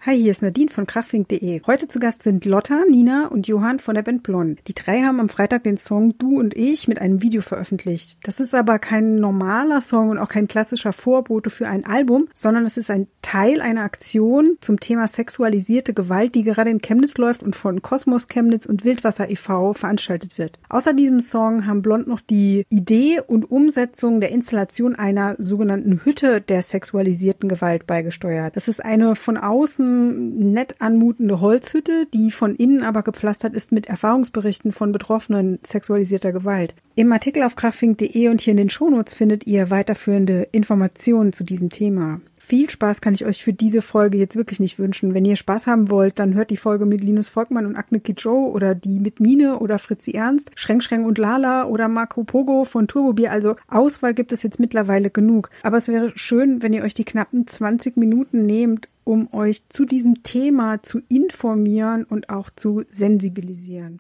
Hi, hier ist Nadine von krachfink.de. Heute zu Gast sind Lotta, Nina und Johann von der Band Blond. Die drei haben am Freitag den Song Du und ich mit einem Video veröffentlicht. Das ist aber kein normaler Song und auch kein klassischer Vorbote für ein Album, sondern es ist ein Teil einer Aktion zum Thema sexualisierte Gewalt, die gerade in Chemnitz läuft und von Kosmos Chemnitz und Wildwasser e.V. veranstaltet wird. Außer diesem Song haben Blond noch die Idee und Umsetzung der Installation einer sogenannten Hütte der sexualisierten Gewalt beigesteuert. Das ist eine von außen nett anmutende Holzhütte, die von innen aber gepflastert ist mit Erfahrungsberichten von Betroffenen sexualisierter Gewalt. Im Artikel auf krachfink.de und hier in den Shownotes findet ihr weiterführende Informationen zu diesem Thema. Viel Spaß kann ich euch für diese Folge jetzt wirklich nicht wünschen. Wenn ihr Spaß haben wollt, dann hört die Folge mit Linus Volkmann und Agne Kidjo oder die mit Mine oder Fritzi Ernst, Schränk und Lala oder Marco Pogo von Turbobier. Also Auswahl gibt es jetzt mittlerweile genug. Aber es wäre schön, wenn ihr euch die knappen 20 Minuten nehmt, um euch zu diesem Thema zu informieren und auch zu sensibilisieren.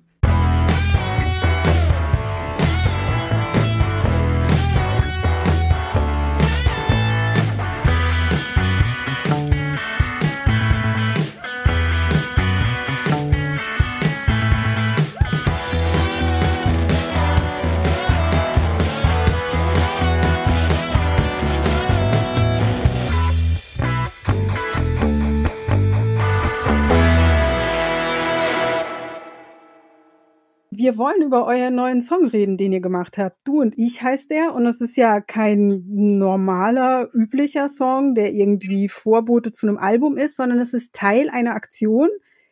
Wir wollen über euren neuen Song reden, den ihr gemacht habt. Du und ich heißt der und es ist ja kein normaler, üblicher Song, der irgendwie Vorbote zu einem Album ist, sondern es ist Teil einer Aktion,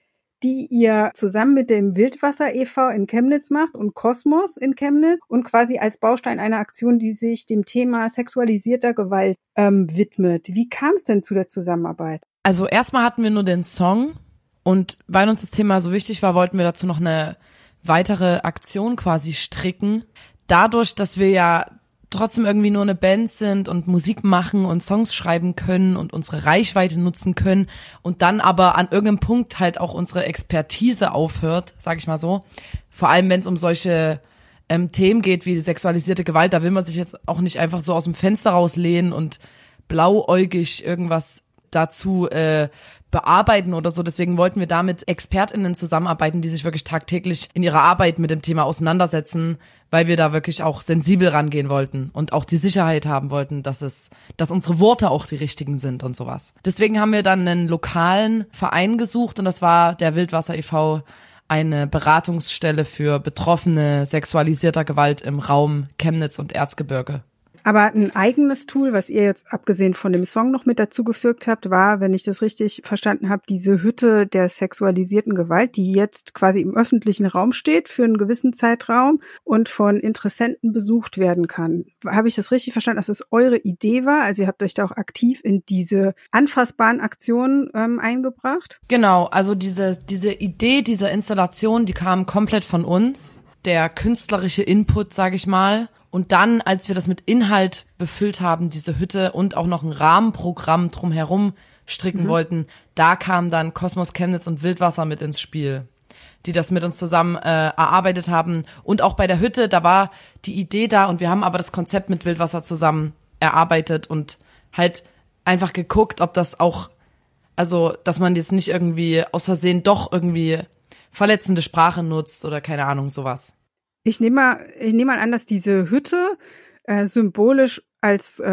die ihr zusammen mit dem Wildwasser e.V. in Chemnitz macht und Kosmos in Chemnitz und quasi als Baustein einer Aktion, die sich dem Thema sexualisierter Gewalt widmet. Wie kam es denn zu der Zusammenarbeit? Also erstmal hatten wir nur den Song und weil uns das Thema so wichtig war, wollten wir dazu noch eine weitere Aktion quasi stricken. Dadurch, dass wir ja trotzdem irgendwie nur eine Band sind und Musik machen und Songs schreiben können und unsere Reichweite nutzen können und dann aber an irgendeinem Punkt halt auch unsere Expertise aufhört, sag ich mal so. Vor allem, wenn es um solche Themen geht wie sexualisierte Gewalt, da will man sich jetzt auch nicht einfach so aus dem Fenster rauslehnen und blauäugig irgendwas dazu bearbeiten oder so. Deswegen wollten wir da mit ExpertInnen zusammenarbeiten, die sich wirklich tagtäglich in ihrer Arbeit mit dem Thema auseinandersetzen, weil wir da wirklich auch sensibel rangehen wollten und auch die Sicherheit haben wollten, dass unsere Worte auch die richtigen sind und sowas. Deswegen haben wir dann einen lokalen Verein gesucht und das war der Wildwasser e.V., eine Beratungsstelle für Betroffene sexualisierter Gewalt im Raum Chemnitz und Erzgebirge. Aber ein eigenes Tool, was ihr jetzt abgesehen von dem Song noch mit dazu gefügt habt, war, wenn ich das richtig verstanden habe, diese Hütte der sexualisierten Gewalt, die jetzt quasi im öffentlichen Raum steht für einen gewissen Zeitraum und von Interessenten besucht werden kann. Habe ich das richtig verstanden, dass es eure Idee war? Also ihr habt euch da auch aktiv in diese anfassbaren Aktionen eingebracht? Genau, also diese Idee dieser Installation, die kam komplett von uns. Der künstlerische Input, sage ich mal. Und dann, als wir das mit Inhalt befüllt haben, diese Hütte und auch noch ein Rahmenprogramm drumherum stricken wollten, da kam dann Kosmos Chemnitz und Wildwasser mit ins Spiel, die das mit uns zusammen erarbeitet haben. Und auch bei der Hütte, da war die Idee da und wir haben aber das Konzept mit Wildwasser zusammen erarbeitet und halt einfach geguckt, ob das auch, also dass man jetzt nicht irgendwie aus Versehen doch irgendwie verletzende Sprache nutzt oder keine Ahnung, sowas. Ich nehme mal an, dass diese Hütte symbolisch als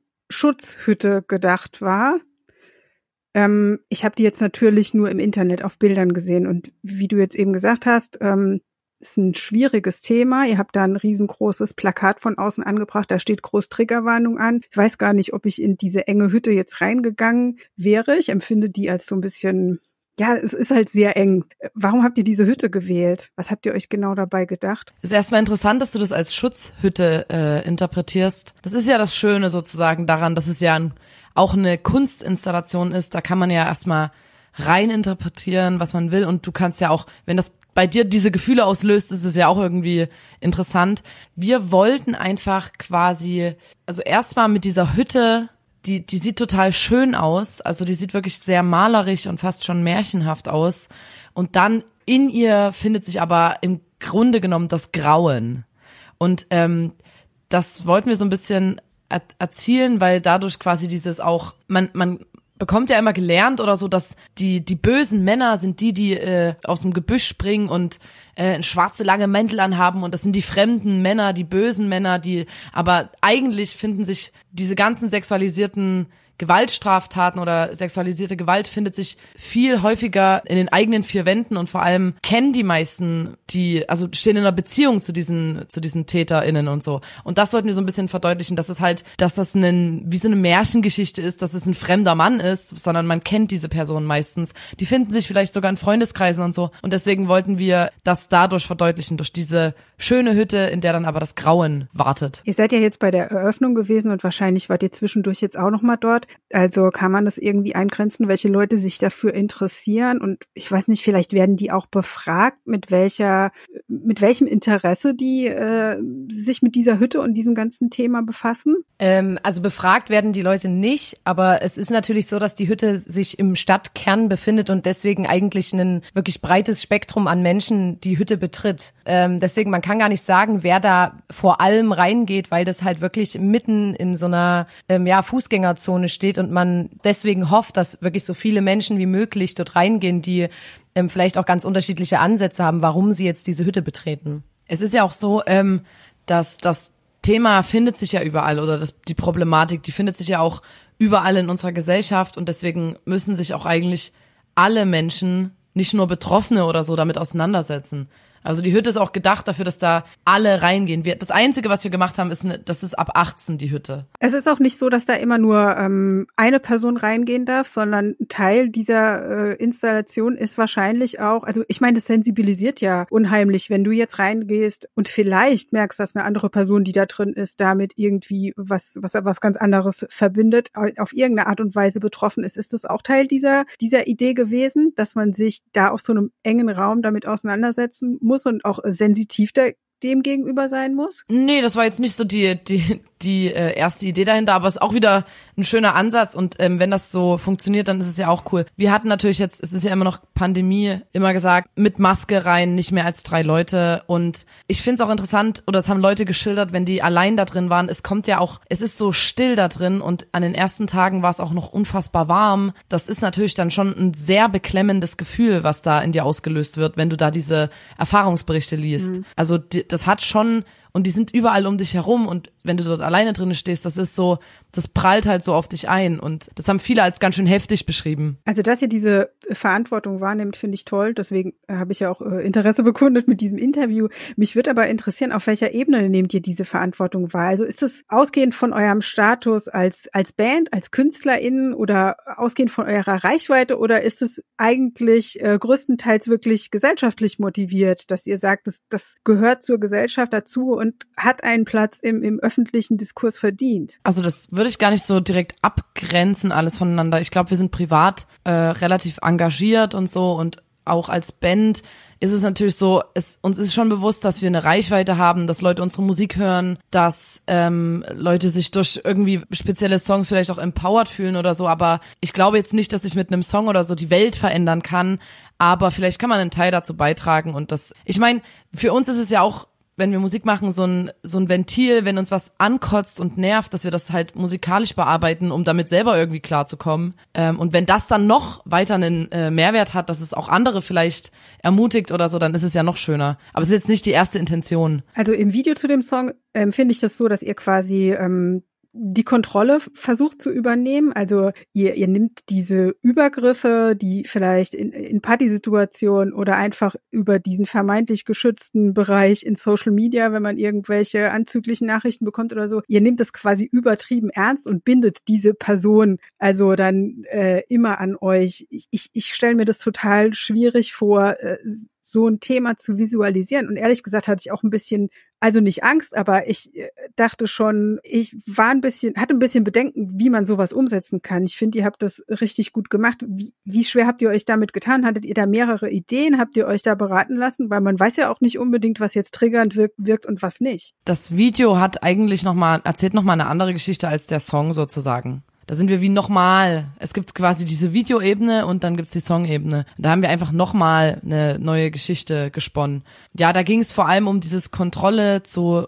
Schutzhütte gedacht war. Ich habe die jetzt natürlich nur im Internet auf Bildern gesehen und wie du jetzt eben gesagt hast, ist ein schwieriges Thema. Ihr habt da ein riesengroßes Plakat von außen angebracht, da steht groß Triggerwarnung an. Ich weiß gar nicht, ob ich in diese enge Hütte jetzt reingegangen wäre. Ich empfinde die als so ein bisschen... Ja, es ist halt sehr eng. Warum habt ihr diese Hütte gewählt? Was habt ihr euch genau dabei gedacht? Es ist erstmal interessant, dass du das als Schutzhütte interpretierst. Das ist ja das Schöne sozusagen daran, dass es ja auch eine Kunstinstallation ist. Da kann man ja erstmal rein interpretieren, was man will. Und du kannst ja auch, wenn das bei dir diese Gefühle auslöst, ist es ja auch irgendwie interessant. Wir wollten einfach quasi, also erstmal mit dieser Hütte, die sieht total schön aus, also die sieht wirklich sehr malerisch und fast schon märchenhaft aus. Und dann in ihr findet sich aber im Grunde genommen das Grauen. Und das wollten wir so ein bisschen erzielen, weil dadurch quasi dieses auch, man bekommt ja immer gelernt oder so, dass die bösen Männer sind die aus dem Gebüsch springen und schwarze lange Mäntel anhaben und das sind die fremden Männer, die bösen Männer, aber eigentlich finden sich diese ganzen sexualisierten Gewaltstraftaten oder sexualisierte Gewalt findet sich viel häufiger in den eigenen vier Wänden und vor allem kennen die meisten, also stehen in einer Beziehung zu diesen TäterInnen und so. Und das wollten wir so ein bisschen verdeutlichen, dass das wie so eine Märchengeschichte ist, dass es ein fremder Mann ist, sondern man kennt diese Person meistens. Die finden sich vielleicht sogar in Freundeskreisen und so. Und deswegen wollten wir das dadurch verdeutlichen, durch diese schöne Hütte, in der dann aber das Grauen wartet. Ihr seid ja jetzt bei der Eröffnung gewesen und wahrscheinlich wart ihr zwischendurch jetzt auch noch mal dort. Also kann man das irgendwie eingrenzen, welche Leute sich dafür interessieren? Und ich weiß nicht, vielleicht werden die auch befragt, mit welchem Interesse die sich mit dieser Hütte und diesem ganzen Thema befassen? Also befragt werden die Leute nicht, aber es ist natürlich so, dass die Hütte sich im Stadtkern befindet und deswegen eigentlich ein wirklich breites Spektrum an Menschen die Hütte betritt. Deswegen, man kann gar nicht sagen, wer da vor allem reingeht, weil das halt wirklich mitten in so einer Fußgängerzone steht und man deswegen hofft, dass wirklich so viele Menschen wie möglich dort reingehen, die vielleicht auch ganz unterschiedliche Ansätze haben, warum sie jetzt diese Hütte betreten. Es ist ja auch so, dass das Thema findet sich ja überall oder die Problematik, die findet sich ja auch überall in unserer Gesellschaft und deswegen müssen sich auch eigentlich alle Menschen, nicht nur Betroffene oder so, damit auseinandersetzen. Also die Hütte ist auch gedacht dafür, dass da alle reingehen. Das Einzige, was wir gemacht haben, das ist ab 18 die Hütte. Es ist auch nicht so, dass da immer nur eine Person reingehen darf, sondern Teil dieser Installation ist wahrscheinlich auch, also ich meine, das sensibilisiert ja unheimlich, wenn du jetzt reingehst und vielleicht merkst, dass eine andere Person, die da drin ist, damit irgendwie was ganz anderes verbindet, auf irgendeine Art und Weise betroffen ist. Ist das auch Teil dieser Idee gewesen, dass man sich da auf so einem engen Raum damit auseinandersetzen muss und auch sensitiv dem gegenüber sein muss? Nee, das war jetzt nicht so die erste Idee dahinter, aber es ist auch wieder ein schöner Ansatz und wenn das so funktioniert, dann ist es ja auch cool. Wir hatten natürlich jetzt, es ist ja immer noch Pandemie, immer gesagt, mit Maske rein, nicht mehr als 3 Leute und ich finde es auch interessant, oder es haben Leute geschildert, wenn die allein da drin waren, es ist so still da drin und an den ersten Tagen war es auch noch unfassbar warm. Das ist natürlich dann schon ein sehr beklemmendes Gefühl, was da in dir ausgelöst wird, wenn du da diese Erfahrungsberichte liest. Mhm. Also das hat schon, und die sind überall um dich herum und wenn du dort alleine drin stehst, das prallt halt so auf dich ein und das haben viele als ganz schön heftig beschrieben. Also, dass ihr diese Verantwortung wahrnehmt, finde ich toll. Deswegen habe ich ja auch Interesse bekundet mit diesem Interview. Mich würde aber interessieren, auf welcher Ebene nehmt ihr diese Verantwortung wahr? Also ist es ausgehend von eurem Status als Band, als KünstlerInnen oder ausgehend von eurer Reichweite oder ist es eigentlich größtenteils wirklich gesellschaftlich motiviert, dass ihr sagt, das gehört zur Gesellschaft dazu und hat einen Platz im öffentlichen Diskurs verdient? Also das würde ich gar nicht so direkt abgrenzen alles voneinander. Ich glaube, wir sind privat relativ engagiert und so und auch als Band ist es natürlich so, uns ist schon bewusst, dass wir eine Reichweite haben, dass Leute unsere Musik hören, dass Leute sich durch irgendwie spezielle Songs vielleicht auch empowered fühlen oder so, aber ich glaube jetzt nicht, dass ich mit einem Song oder so die Welt verändern kann, aber vielleicht kann man einen Teil dazu beitragen und ich meine, für uns ist es ja auch, wenn wir Musik machen, so ein Ventil, wenn uns was ankotzt und nervt, dass wir das halt musikalisch bearbeiten, um damit selber irgendwie klarzukommen. Und wenn das dann noch weiter einen Mehrwert hat, dass es auch andere vielleicht ermutigt oder so, dann ist es ja noch schöner. Aber es ist jetzt nicht die erste Intention. Also im Video zu dem Song finde ich das so, dass ihr quasi die Kontrolle versucht zu übernehmen. Also ihr nimmt diese Übergriffe, die vielleicht in Partysituationen oder einfach über diesen vermeintlich geschützten Bereich in Social Media, wenn man irgendwelche anzüglichen Nachrichten bekommt oder so, ihr nehmt das quasi übertrieben ernst und bindet diese Person also dann immer an euch. Ich stelle mir das total schwierig vor, so ein Thema zu visualisieren. Und ehrlich gesagt hatte ich auch ein bisschen, also nicht Angst, aber ich dachte schon, hatte ein bisschen Bedenken, wie man sowas umsetzen kann. Ich finde, ihr habt das richtig gut gemacht. Wie schwer habt ihr euch damit getan? Hattet ihr da mehrere Ideen? Habt ihr euch da beraten lassen? Weil man weiß ja auch nicht unbedingt, was jetzt triggernd wirkt und was nicht. Das Video hat eigentlich erzählt nochmal eine andere Geschichte als der Song sozusagen. Da sind wir wie nochmal, es gibt quasi diese Videoebene und dann gibt's die Songebene. Da haben wir einfach nochmal eine neue Geschichte gesponnen. Ja, da ging es vor allem um dieses Kontrolle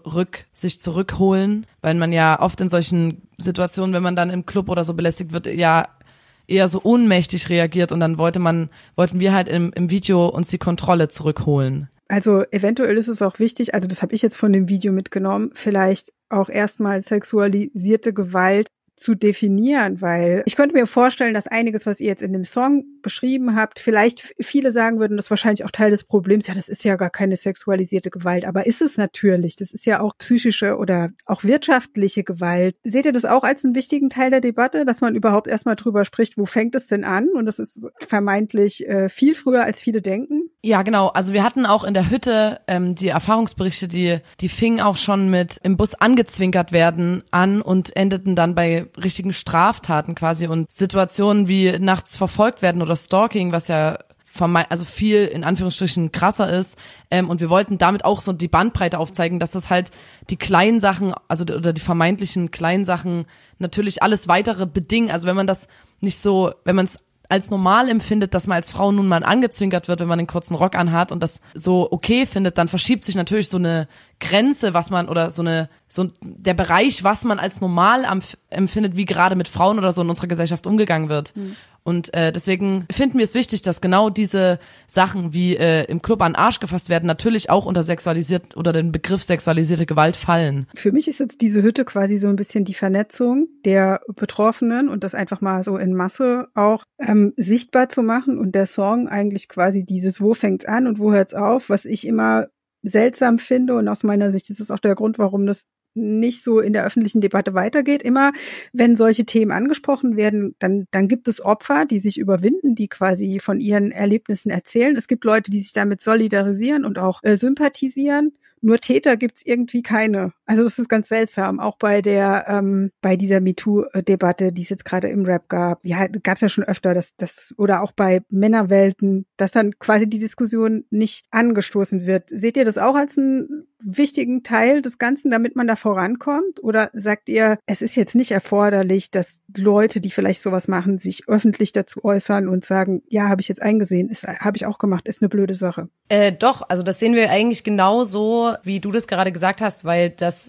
sich zurückholen, weil man ja oft in solchen Situationen, wenn man dann im Club oder so belästigt wird, ja eher so ohnmächtig reagiert und dann wollten wir halt im Video uns die Kontrolle zurückholen. Also eventuell ist es auch wichtig, also das habe ich jetzt von dem Video mitgenommen, vielleicht auch erstmal sexualisierte Gewalt zu definieren, weil ich könnte mir vorstellen, dass einiges, was ihr jetzt in dem Song beschrieben habt, vielleicht viele sagen würden, das ist wahrscheinlich auch Teil des Problems, ja, das ist ja gar keine sexualisierte Gewalt, aber ist es natürlich, das ist ja auch psychische oder auch wirtschaftliche Gewalt. Seht ihr das auch als einen wichtigen Teil der Debatte, dass man überhaupt erstmal drüber spricht, wo fängt es denn an? Und das ist vermeintlich viel früher, als viele denken. Ja, genau. Also wir hatten auch in der Hütte die Erfahrungsberichte, die fingen auch schon mit im Bus angezwinkert werden an und endeten dann bei richtigen Straftaten quasi und Situationen wie nachts verfolgt werden oder Stalking, was ja also viel in Anführungsstrichen krasser ist. Und wir wollten damit auch so die Bandbreite aufzeigen, dass das halt die kleinen Sachen, also oder die vermeintlichen kleinen Sachen natürlich alles weitere bedingen. Also wenn man das nicht so, wenn man es als normal empfindet, dass man als Frau nun mal angezwinkert wird, wenn man den kurzen Rock anhat und das so okay findet, dann verschiebt sich natürlich so eine Grenze, was man oder so der Bereich, was man als normal empfindet, wie gerade mit Frauen oder so in unserer Gesellschaft umgegangen wird. Mhm. Und deswegen finden wir es wichtig, dass genau diese Sachen wie im Club an den Arsch gefasst werden, natürlich auch unter sexualisiert oder den Begriff sexualisierte Gewalt fallen. Für mich ist jetzt diese Hütte quasi so ein bisschen die Vernetzung der Betroffenen und das einfach mal so in Masse auch sichtbar zu machen und der Song eigentlich quasi dieses wo fängt's an und wo hört's auf, was ich immer seltsam finde und aus meiner Sicht ist es auch der Grund, warum das nicht so in der öffentlichen Debatte weitergeht. Immer, wenn solche Themen angesprochen werden, dann gibt es Opfer, die sich überwinden, die quasi von ihren Erlebnissen erzählen. Es gibt Leute, die sich damit solidarisieren und auch sympathisieren. Nur Täter gibt's irgendwie keine. Also das ist ganz seltsam. Auch bei dieser MeToo-Debatte, die es jetzt gerade im Rap gab. Ja, gab's ja schon öfter, oder auch bei Männerwelten, dass dann quasi die Diskussion nicht angestoßen wird. Seht ihr das auch als einen wichtigen Teil des Ganzen, damit man da vorankommt? Oder sagt ihr, es ist jetzt nicht erforderlich, dass Leute, die vielleicht sowas machen, sich öffentlich dazu äußern und sagen, ja, habe ich jetzt eingesehen, habe ich auch gemacht, ist eine blöde Sache? Doch, also das sehen wir eigentlich genauso, wie du das gerade gesagt hast, weil das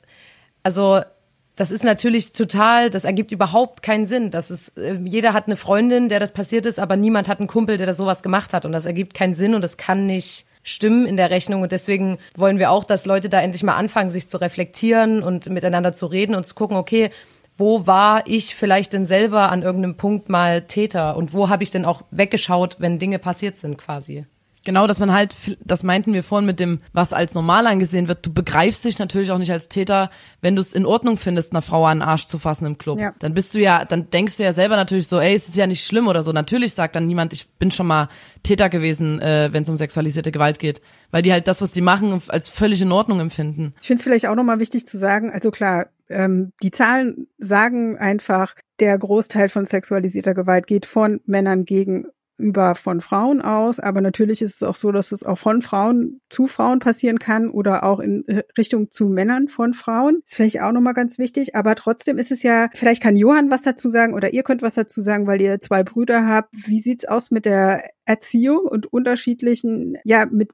ist natürlich total, das ergibt überhaupt keinen Sinn. Jeder hat eine Freundin, der das passiert ist, aber niemand hat einen Kumpel, der das sowas gemacht hat und das ergibt keinen Sinn und das kann nicht stimmen in der Rechnung und deswegen wollen wir auch, dass Leute da endlich mal anfangen, sich zu reflektieren und miteinander zu reden und zu gucken, okay, wo war ich vielleicht denn selber an irgendeinem Punkt mal Täter und wo habe ich denn auch weggeschaut, wenn Dinge passiert sind quasi. Genau, dass man halt, das meinten wir vorhin mit dem, was als normal angesehen wird. Du begreifst dich natürlich auch nicht als Täter, wenn du es in Ordnung findest, einer Frau an den Arsch zu fassen im Club. Ja. Dann denkst du ja selber natürlich so, ey, es ist ja nicht schlimm oder so. Natürlich sagt dann niemand, ich bin schon mal Täter gewesen, wenn es um sexualisierte Gewalt geht. Weil die halt das, was die machen, als völlig in Ordnung empfinden. Ich finde es vielleicht auch nochmal wichtig zu sagen, also klar, die Zahlen sagen einfach, der Großteil von sexualisierter Gewalt geht von Männern gegenüber von Frauen aus, aber natürlich ist es auch so, dass es auch von Frauen zu Frauen passieren kann oder auch in Richtung zu Männern von Frauen. Ist vielleicht auch nochmal ganz wichtig, aber trotzdem ist es ja, vielleicht kann Johann was dazu sagen oder ihr könnt was dazu sagen, weil ihr 2 Brüder habt. Wie sieht's aus mit der Erziehung und unterschiedlichen, ja, mit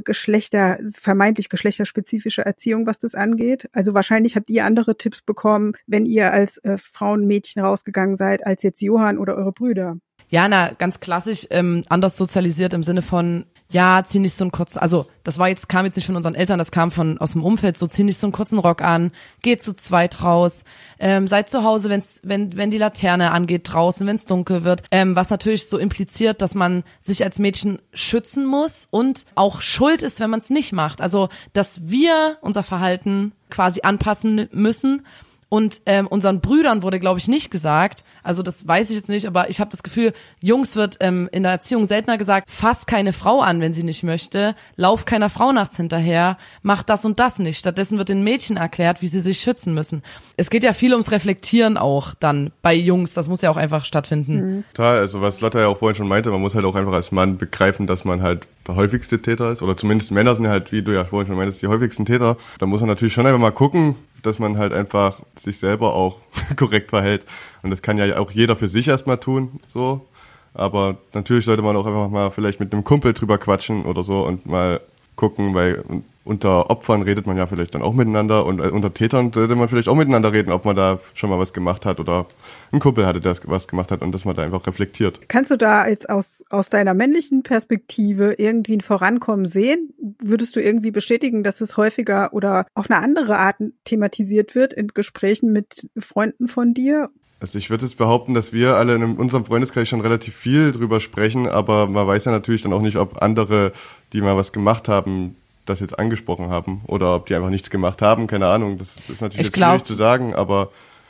vermeintlich geschlechterspezifischer Erziehung, was das angeht? Also wahrscheinlich habt ihr andere Tipps bekommen, wenn ihr als Frauen, Mädchen rausgegangen seid, als jetzt Johann oder eure Brüder. Ja, ganz klassisch anders sozialisiert im Sinne von, ja, zieh nicht so einen kurzen, also das kam jetzt nicht von unseren Eltern, das kam aus dem Umfeld, so zieh nicht so einen kurzen Rock an, geht zu zweit raus, seid zu Hause, wenn die Laterne angeht draußen, wenn es dunkel wird, was natürlich so impliziert, dass man sich als Mädchen schützen muss und auch schuld ist, wenn man es nicht macht. Also, dass wir unser Verhalten quasi anpassen müssen. Und unseren Brüdern wurde, glaube ich, nicht gesagt, also das weiß ich jetzt nicht, aber ich habe das Gefühl, Jungs wird in der Erziehung seltener gesagt, fass keine Frau an, wenn sie nicht möchte, lauf keiner Frau nachts hinterher, mach das und das nicht. Stattdessen wird den Mädchen erklärt, wie sie sich schützen müssen. Es geht ja viel ums Reflektieren auch dann bei Jungs, das muss ja auch einfach stattfinden. Mhm. Total, also was Lotta ja auch vorhin schon meinte, man muss halt auch einfach als Mann begreifen, dass man halt der häufigste Täter ist, oder zumindest Männer sind halt, wie du ja vorhin schon meintest, die häufigsten Täter. Da muss man natürlich schon einfach mal gucken, dass man halt einfach sich selber auch korrekt verhält. Und das kann ja auch jeder für sich erstmal tun, so. Aber natürlich sollte man auch einfach mal vielleicht mit einem Kumpel drüber quatschen oder so und mal gucken, weil unter Opfern redet man ja vielleicht dann auch miteinander und unter Tätern sollte man vielleicht auch miteinander reden, ob man da schon mal was gemacht hat oder einen Kumpel hatte, der was gemacht hat und dass man da einfach reflektiert. Kannst du da jetzt aus deiner männlichen Perspektive irgendwie ein Vorankommen sehen? Würdest du irgendwie bestätigen, dass es häufiger oder auf eine andere Art thematisiert wird in Gesprächen mit Freunden von dir? Also ich würde jetzt behaupten, dass wir alle in unserem Freundeskreis schon relativ viel drüber sprechen, aber man weiß ja natürlich dann auch nicht, ob andere, die mal was gemacht haben, das jetzt angesprochen haben oder ob die einfach nichts gemacht haben, keine Ahnung. Das ist natürlich jetzt schwierig zu sagen, aber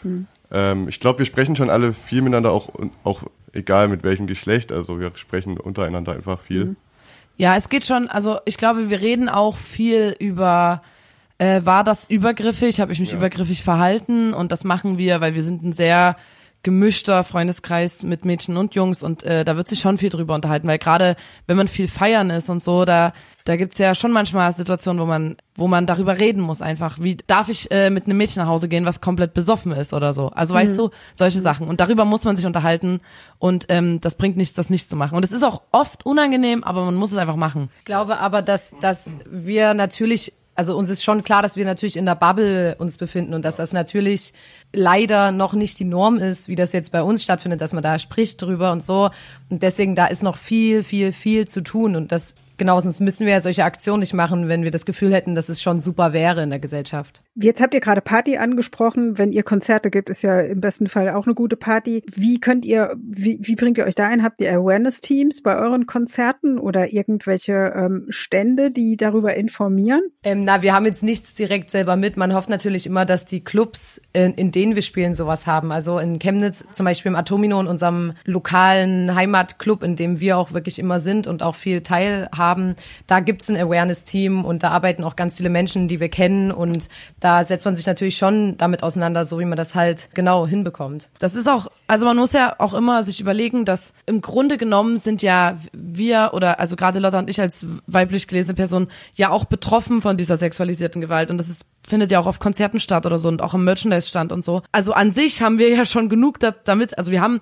ich glaube, wir sprechen schon alle viel miteinander, auch egal mit welchem Geschlecht, also wir sprechen untereinander einfach viel. Ja, es geht schon, also ich glaube, wir reden auch viel über, war das übergriffig, habe ich mich übergriffig verhalten, und das machen wir, weil wir sind ein sehr gemischter Freundeskreis mit Mädchen und Jungs, und da wird sich schon viel drüber unterhalten, weil gerade wenn man viel feiern ist und so, da gibt's ja schon manchmal Situationen, wo man darüber reden muss einfach. Wie darf ich mit einem Mädchen nach Hause gehen, was komplett besoffen ist oder so? Also weißt du, solche Sachen. Und darüber muss man sich unterhalten, und das bringt nichts, das nicht zu machen. Und es ist auch oft unangenehm, aber man muss es einfach machen. Ich glaube aber, dass wir natürlich, also uns ist schon klar, dass wir natürlich in der Bubble uns befinden und dass das natürlich leider noch nicht die Norm ist, wie das jetzt bei uns stattfindet, dass man da spricht drüber und so. Und deswegen, da ist noch viel, viel, viel zu tun. Und das, genau, sonst müssen wir ja solche Aktionen nicht machen, wenn wir das Gefühl hätten, dass es schon super wäre in der Gesellschaft. Jetzt habt ihr gerade Party angesprochen. Wenn ihr Konzerte gibt, ist ja im besten Fall auch eine gute Party. Wie bringt ihr euch da ein? Habt ihr Awareness-Teams bei euren Konzerten oder irgendwelche Stände, die darüber informieren? Wir haben jetzt nichts direkt selber mit. Man hofft natürlich immer, dass die Clubs, in denen wir spielen, sowas haben. Also in Chemnitz, zum Beispiel im Atomino, in unserem lokalen Heimatclub, in dem wir auch wirklich immer sind und auch viel teilhaben, da gibt's ein Awareness-Team und da arbeiten auch ganz viele Menschen, die wir kennen, und da setzt man sich natürlich schon damit auseinander, so wie man das halt genau hinbekommt. Das ist auch, also man muss ja auch immer sich überlegen, dass im Grunde genommen sind ja wir, oder also gerade Lotta und ich als weiblich gelesene Person, ja auch betroffen von dieser sexualisierten Gewalt, und das findet ja auch auf Konzerten statt oder so und auch im Merchandise-Stand und so. Also an sich haben wir ja schon genug damit, also wir haben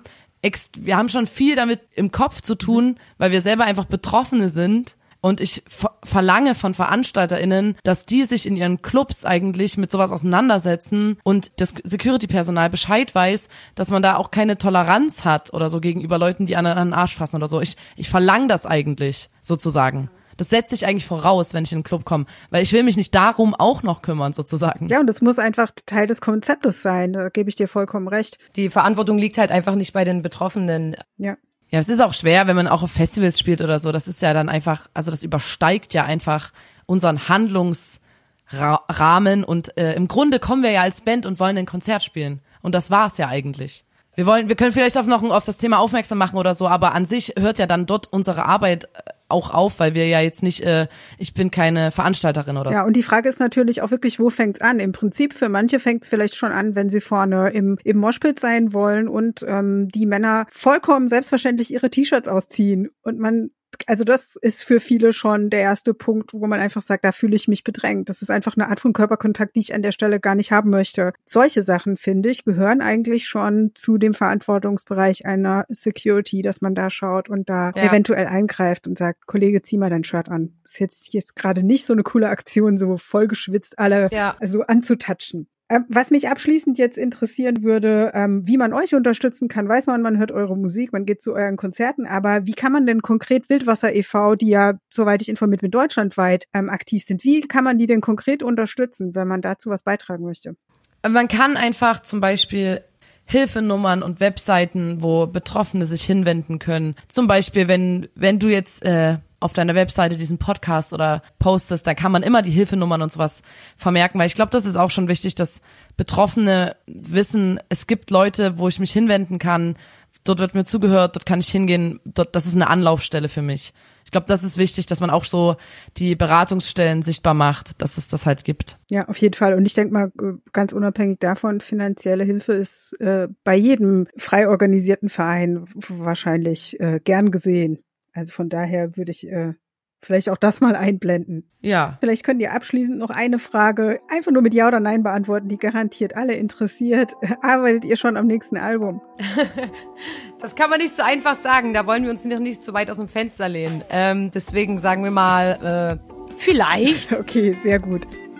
schon viel damit im Kopf zu tun, weil wir selber einfach Betroffene sind. Und ich verlange von VeranstalterInnen, dass die sich in ihren Clubs eigentlich mit sowas auseinandersetzen und das Security-Personal Bescheid weiß, dass man da auch keine Toleranz hat oder so gegenüber Leuten, die anderen an den Arsch fassen oder so. Ich verlange das eigentlich, sozusagen. Das setze ich eigentlich voraus, wenn ich in den Club komme, weil ich will mich nicht darum auch noch kümmern, sozusagen. Ja, und das muss einfach Teil des Konzeptes sein, da gebe ich dir vollkommen recht. Die Verantwortung liegt halt einfach nicht bei den Betroffenen. Ja. Ja, es ist auch schwer, wenn man auch auf Festivals spielt oder so. Das ist ja dann einfach, also das übersteigt ja einfach unseren Handlungsrahmen, und im Grunde kommen wir ja als Band und wollen ein Konzert spielen. Und das war's ja eigentlich. Wir können vielleicht auch noch auf das Thema aufmerksam machen oder so, aber an sich hört ja dann dort unsere Arbeit auch auf, weil wir ja jetzt nicht, ich bin keine Veranstalterin oder so. Ja, und die Frage ist natürlich auch wirklich, wo fängt's an? Im Prinzip für manche fängt's vielleicht schon an, wenn sie vorne im Moshpit sein wollen und die Männer vollkommen selbstverständlich ihre T-Shirts ausziehen und also das ist für viele schon der erste Punkt, wo man einfach sagt, da fühle ich mich bedrängt. Das ist einfach eine Art von Körperkontakt, die ich an der Stelle gar nicht haben möchte. Solche Sachen, finde ich, gehören eigentlich schon zu dem Verantwortungsbereich einer Security, dass man da schaut und da eventuell eingreift und sagt, Kollege, zieh mal dein Shirt an. Ist jetzt gerade nicht so eine coole Aktion, so voll geschwitzt alle also anzutatschen. Was mich abschließend jetzt interessieren würde, wie man euch unterstützen kann, weiß man hört eure Musik, man geht zu euren Konzerten, aber wie kann man denn konkret Wildwasser e.V., die ja, soweit ich informiert bin, deutschlandweit aktiv sind, wie kann man die denn konkret unterstützen, wenn man dazu was beitragen möchte? Man kann einfach zum Beispiel Hilfenummern und Webseiten, wo Betroffene sich hinwenden können. Zum Beispiel, wenn du jetzt auf deiner Webseite diesen Podcast oder postest, da kann man immer die Hilfenummern und sowas vermerken, weil ich glaube, das ist auch schon wichtig, dass Betroffene wissen, es gibt Leute, wo ich mich hinwenden kann, dort wird mir zugehört, dort kann ich hingehen, das ist eine Anlaufstelle für mich. Ich glaube, das ist wichtig, dass man auch so die Beratungsstellen sichtbar macht, dass es das halt gibt. Ja, auf jeden Fall. Und ich denke mal, ganz unabhängig davon, finanzielle Hilfe ist bei jedem frei organisierten Verein wahrscheinlich gern gesehen. Also von daher würde ich vielleicht auch das mal einblenden. Ja. Vielleicht könnt ihr abschließend noch eine Frage einfach nur mit Ja oder Nein beantworten, die garantiert alle interessiert. Arbeitet ihr schon am nächsten Album? Das kann man nicht so einfach sagen. Da wollen wir uns noch nicht so weit aus dem Fenster lehnen. Deswegen sagen wir mal Vielleicht. Okay, sehr gut.